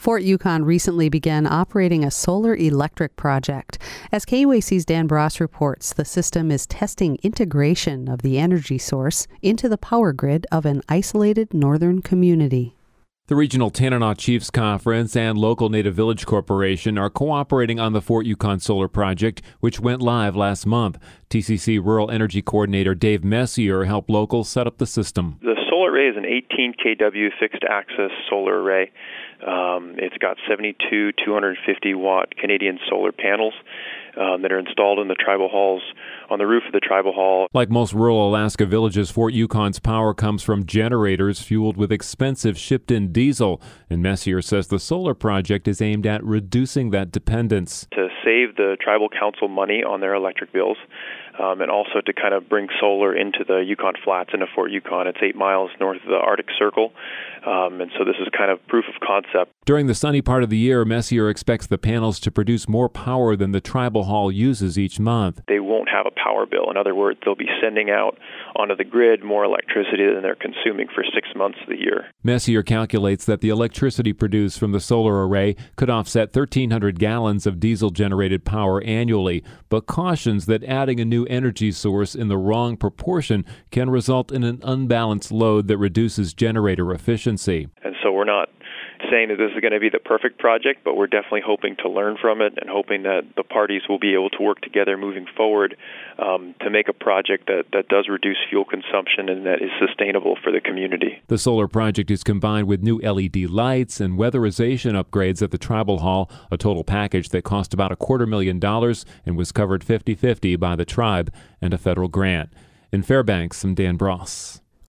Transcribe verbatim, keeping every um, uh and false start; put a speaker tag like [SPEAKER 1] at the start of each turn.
[SPEAKER 1] Fort Yukon recently began operating a solar electric project. As K U A C's Dan Bross reports, the system is testing integration of the energy source into the power grid of an isolated northern community.
[SPEAKER 2] The Regional Tanana Chiefs Conference and local Native Village Corporation are cooperating on the Fort Yukon Solar Project, which went live last month. T C C Rural Energy Coordinator Dave Messier helped locals set up the system.
[SPEAKER 3] The solar array is an eighteen K W fixed-access solar array. Um, it's got seventy-two two hundred fifty watt Canadian solar panels um, that are installed in the tribal halls, on the roof of the tribal hall.
[SPEAKER 2] Like most rural Alaska villages, Fort Yukon's power comes from generators fueled with expensive shipped-in diesel. And Messier says the solar project is aimed at reducing that dependence.
[SPEAKER 3] To save the tribal council money on their electric bills, um, and also to kind of bring solar into the Yukon Flats, into Fort Yukon. It's eight miles north of the Arctic Circle, um, and so this is kind of proof of concept.
[SPEAKER 2] During the sunny part of the year, Messier expects the panels to produce more power than the tribal hall uses each month.
[SPEAKER 3] They won't have a power bill. In other words, they'll be sending out onto the grid more electricity than they're consuming for six months of the year.
[SPEAKER 2] Messier calculates that the electricity produced from the solar array could offset thirteen hundred gallons of diesel-generated power annually, but cautions that adding a new energy source in the wrong proportion can result in an unbalanced load that reduces generator efficiency.
[SPEAKER 3] And so we're not saying that this is going to be the perfect project, but we're definitely hoping to learn from it and hoping that the parties will be able to work together moving forward um, to make a project that, that does reduce fuel consumption and that is sustainable for the community.
[SPEAKER 2] The solar project is combined with new L E D lights and weatherization upgrades at the tribal hall, a total package that cost about a quarter million dollars and was covered fifty-fifty by the tribe and a federal grant. In Fairbanks, I'm Dan Bross.